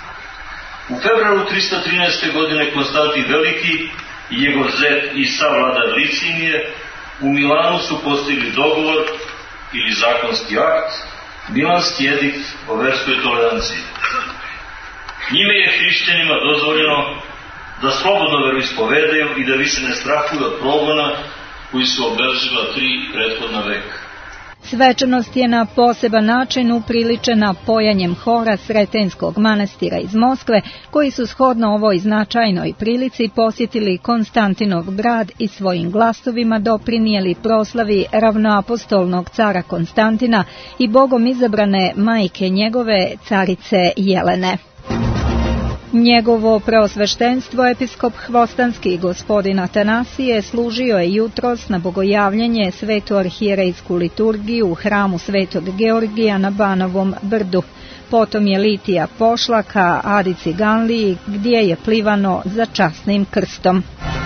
U februaru tristo trinaeste. godine Konstantin Veliki i njegov zet i savladar Licinije u Milanu su postigli dogovor ili zakonski akt, Milanski edikt o verskoj toleranciji. Njime je hrišćanima dozvoljeno da slobodno veroispovedaju i da više ne strahuju od progona koji su obeležila tri prethodna veka.
Svečanost je na poseban način upriličena pojanjem hora Sretenskog manastira iz Moskve, koji su shodno ovoj značajnoj prilici posjetili Konstantinov grad i svojim glasovima doprinijeli proslavi ravnoapostolnog cara Konstantina i bogom izabrane majke njegove, carice Jelene. Njegovo preosveštenstvo episkop Hvostanski gospodin Atanasije služio je jutros na bogojavljanje svetu arhijerejsku liturgiju u hramu Svetog Georgija na Banovom brdu. Potom je litija pošla ka Adi Ciganliji gdje je plivano za časnim krstom.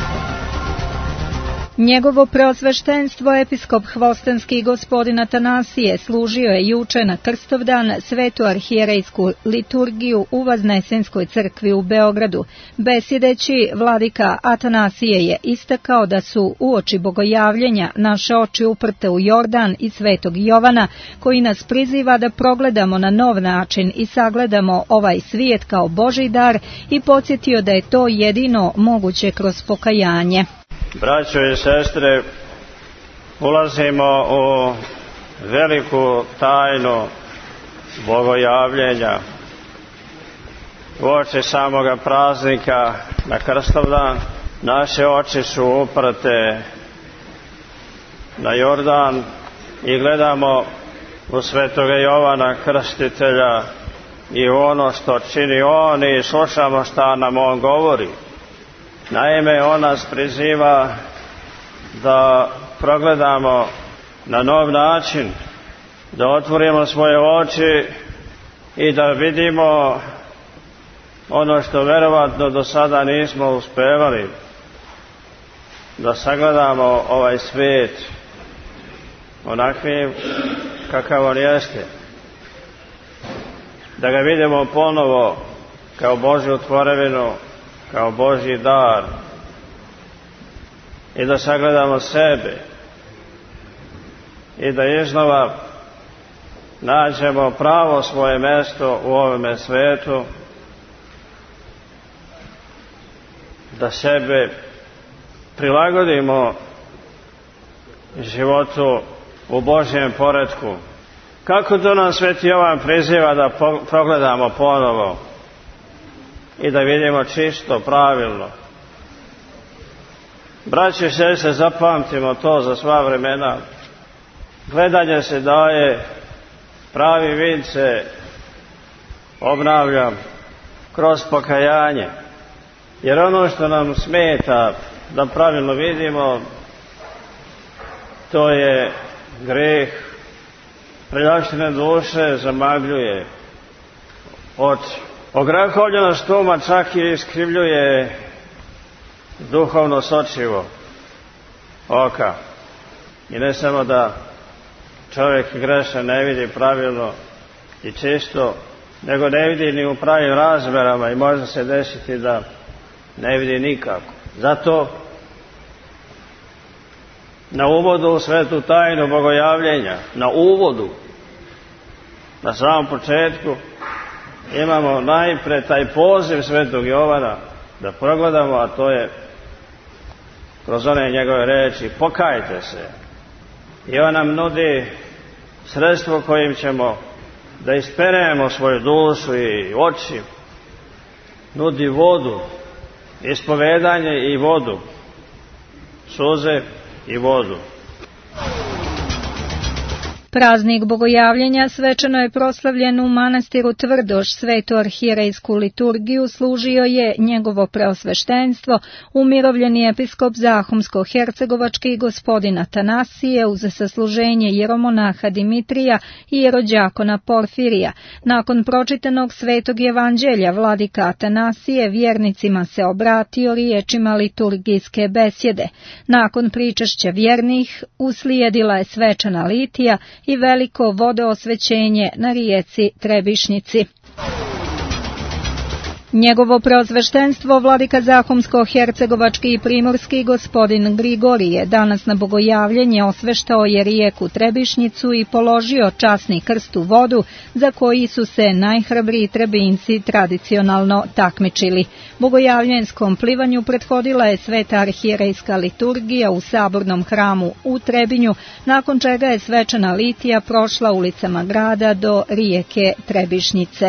Njegovo preosveštenstvo episkop Hvostanski gospodin Atanasije služio je juče na Krstovdan svetu arhijerejsku liturgiju u Vaznesenskoj crkvi u Beogradu. Besjedeći, vladika Atanasije je istakao da su uoči bogojavljenja naše oči uprte u Jordan i svetog Jovana, koji nas priziva da progledamo na nov način i sagledamo ovaj svijet kao Božji dar i podsjetio da je to jedino moguće kroz pokajanje.
Braćo i sestre, ulazimo u veliku tajnu bogojavljenja. Uoči samoga praznika na Krstovdan naše oči su uprte na Jordan i gledamo u svetoga Jovana Krstitelja i ono što čini on i slušamo šta nam on govori. Naime, on nas priziva da progledamo na nov način, da otvorimo svoje oči i da vidimo ono što verovatno do sada nismo uspevali, da sagledamo ovaj svijet onakvim kakav on jeste, da ga vidimo ponovo kao Božju tvorevinu, kao Božji dar i da sagledamo sebe i da iznova nađemo pravo svoje mjesto u ovome svetu, da sebe prilagodimo životu u Božjem poretku. Kako to nam Sveti Jovan priziva da progledamo ponovo i da vidimo čisto, pravilno. Braće i sestre, zapamtimo to za sva vremena. gledanje se daje, pravi vid se obnavlja kroz pokajanje. Jer ono što nam smeta da pravilno vidimo, to je greh. Preljaštine duše zamagljuje oči. Ograhovljenost uma čak i iskrivljuje duhovno sočivo oka. I ne samo da čovjek grešan ne vidi pravilno i čisto, nego ne vidi ni u pravim razmerama i može se desiti da ne vidi nikako. Zato na uvodu u svetu tajnu bogojavljenja, na uvodu, na samom početku, imamo najpre taj poziv svetog Jovana da progledamo, a to je kroz one njegove reči: pokajte se. I on nam nudi sredstvo kojim ćemo da isperemo svoju dušu i oči. Nudi vodu, ispovedanje i vodu, suze i vodu.
Praznik bogojavljenja svečano je proslavljen u manastiru Tvrdoš. Svetu arhijerejsku liturgiju služio je njegovo preosveštenstvo, umirovljeni episkop Zahumsko-hercegovački gospodin Atanasije uz sasluženje jeromonaha Dimitrija i jerođakona Porfirija. Nakon pročitanog svetog evanđelja vladika Atanasije vjernicima se obratio riječima liturgijske besjede. Nakon pričašća vjernih uslijedila je svečana litija i veliko vodoosvećenje na rijeci Trebišnjici. Njegovo preosveštenstvo vladika Zahumsko-hercegovački i primorski gospodin Grigorije danas na bogojavljenje osveštao je rijeku Trebišnjicu i položio časni krst u vodu za koji su se najhrabriji Trebinci tradicionalno takmičili. Bogojavljenskom plivanju prethodila je sveta arhijerejska liturgija u sabornom hramu u Trebinju, nakon čega je svečana litija prošla ulicama grada do rijeke Trebišnjice.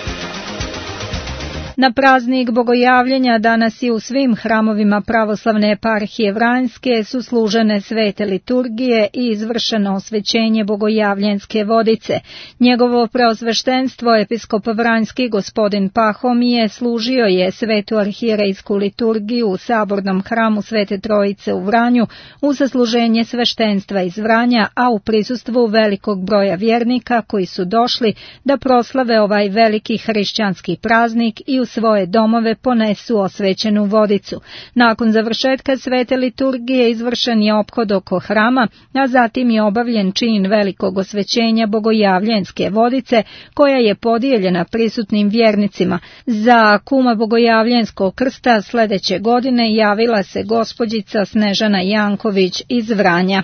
Na praznik bogojavljenja danas i u svim hramovima pravoslavne eparhije Vranjske su služene svete liturgije i izvršeno osvećenje bogojavljenske vodice. Njegovo preosveštenstvo episkop Vranjski gospodin Pahomije služio je svetu arhijerejsku liturgiju u sabornom hramu Svete Trojice u Vranju u sasluženje sveštenstva iz Vranja, a u prisustvu velikog broja vjernika koji su došli da proslave ovaj veliki hrišćanski praznik i u svoje domove ponesu osvećenu vodicu. Nakon završetka svete liturgije izvršen je ophod oko hrama, a zatim je obavljen čin velikog osvećenja bogojavljenske vodice, koja je podijeljena prisutnim vjernicima. Za kuma bogojavljenskog krsta sljedeće godine javila se gospođica Snežana Janković iz Vranja.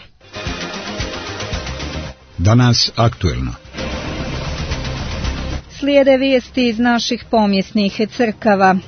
Danas aktuelno.
Slijede vijesti iz naših pomjesnih crkava.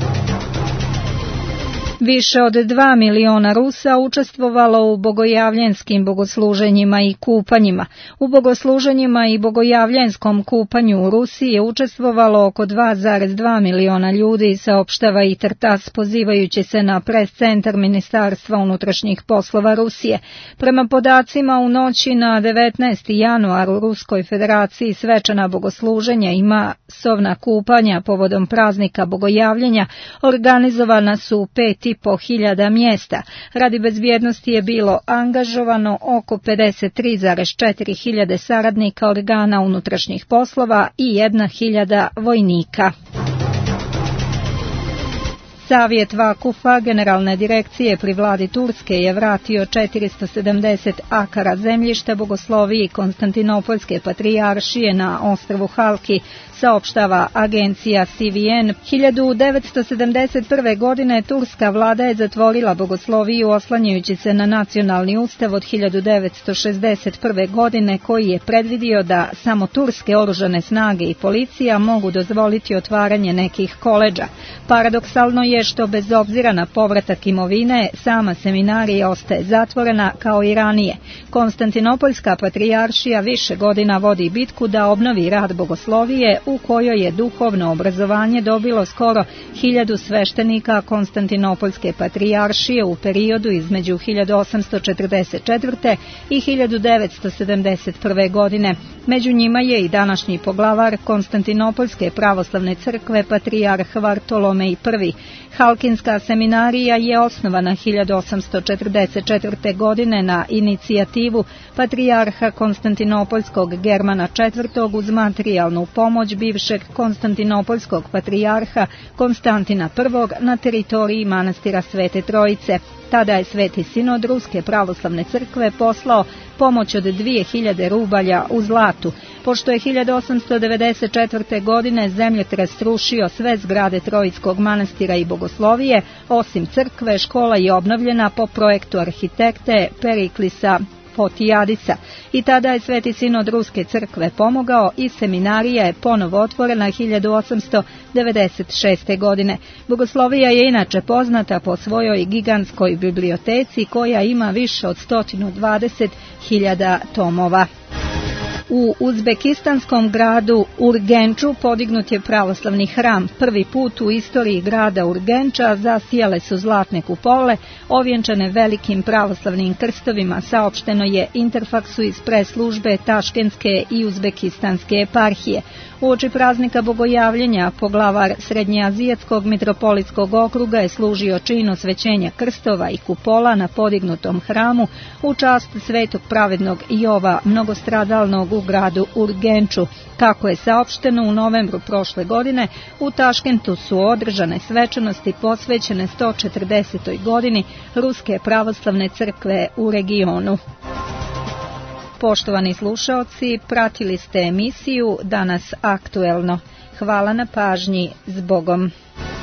Više od dva miliona Rusa učestvovalo u bogojavljenskim bogosluženjima i kupanjima. U bogosluženjima i bogojavljenskom kupanju u Rusiji je učestvovalo oko dva zarez dva miliona ljudi, saopštava i Tartas pozivajući se na pres-centar Ministarstva unutrašnjih poslova Rusije. Prema podacima u noći na devetnaesti januar u Ruskoj federaciji svečana bogosluženja i masovna kupanja povodom praznika bogojavljenja organizovana su u pet i po hiljada mjesta. Radi bezbjednosti je bilo angažovano oko pedeset tri zarez četiri hiljade saradnika organa unutrašnjih poslova i jedna hiljada vojnika. Savjet Vakufa generalne direkcije pri vladi Turske je vratio četiristo sedamdeset akara zemljišta bogosloviji Konstantinopoljske patrijaršije na ostrvu Halki, saopštava agencija C V N. hiljadu devetsto sedamdeset prve. godine turska vlada je zatvorila bogosloviju oslanjajući se na nacionalni ustav od hiljadu devetsto šezdeset prve. godine koji je predvidio da samo turske oružane snage i policija mogu dozvoliti otvaranje nekih koledža. Paradoksalno je je što bez obzira na povratak imovine, sama seminarija ostaje zatvorena kao i ranije. Konstantinopoljska patrijaršija više godina vodi bitku da obnovi rad bogoslovije u kojoj je duhovno obrazovanje dobilo skoro hiljadu sveštenika Konstantinopoljske patrijaršije u periodu između hiljadu osamsto četrdeset četvrte. i hiljadu devetsto sedamdeset prve. godine. Među njima je i današnji poglavar Konstantinopoljske pravoslavne crkve patrijarh Vartolomej prvi. Halkinska seminarija je osnovana hiljadu osamsto četrdeset četvrte. godine na inicijativu patrijarha Konstantinopoljskog Germana četvrtog. uz materijalnu pomoć bivšeg Konstantinopoljskog patrijarha Konstantina prvog. na teritoriji manastira Svete Trojice. Tada je Sveti sinod Ruske pravoslavne crkve poslao pomoć od dvije hiljade rubalja u zlatu, pošto je hiljadu osamsto devedeset četvrte. godine zemljotres srušio sve zgrade Trojskog manastira i bogoslovije, osim crkve, škola je obnovljena po projektu arhitekte Periklisa Fotijadisa i tada je Sveti sinod Ruske crkve pomogao i seminarija je ponovo otvorena hiljadu osamsto devedeset šeste. godine. Bogoslovija je inače poznata po svojoj gigantskoj biblioteci koja ima više od sto dvadeset hiljada tomova. U uzbekistanskom gradu Urgenču podignut je pravoslavni hram. Prvi put u istoriji grada Urgenča zasijale su zlatne kupole, ovjenčane velikim pravoslavnim krstovima, saopšteno je Interfaksu iz preslužbe Taškenske i uzbekistanske eparhije. Uoči praznika Bogojavljenja poglavar Srednjeazijatskog mitropolitskog okruga je služio čin osvećenja krstova i kupola na podignutom hramu u čast svetog pravednog Jova mnogostradalnog u gradu Urgenču. Kako je saopšteno u novembru prošle godine, u Taškentu su održane svečanosti posvećene sto četrdesetoj godini Ruske pravoslavne crkve u regionu. Poštovani slušaoci, pratili ste emisiju Danas aktuelno. Hvala na pažnji, s Bogom.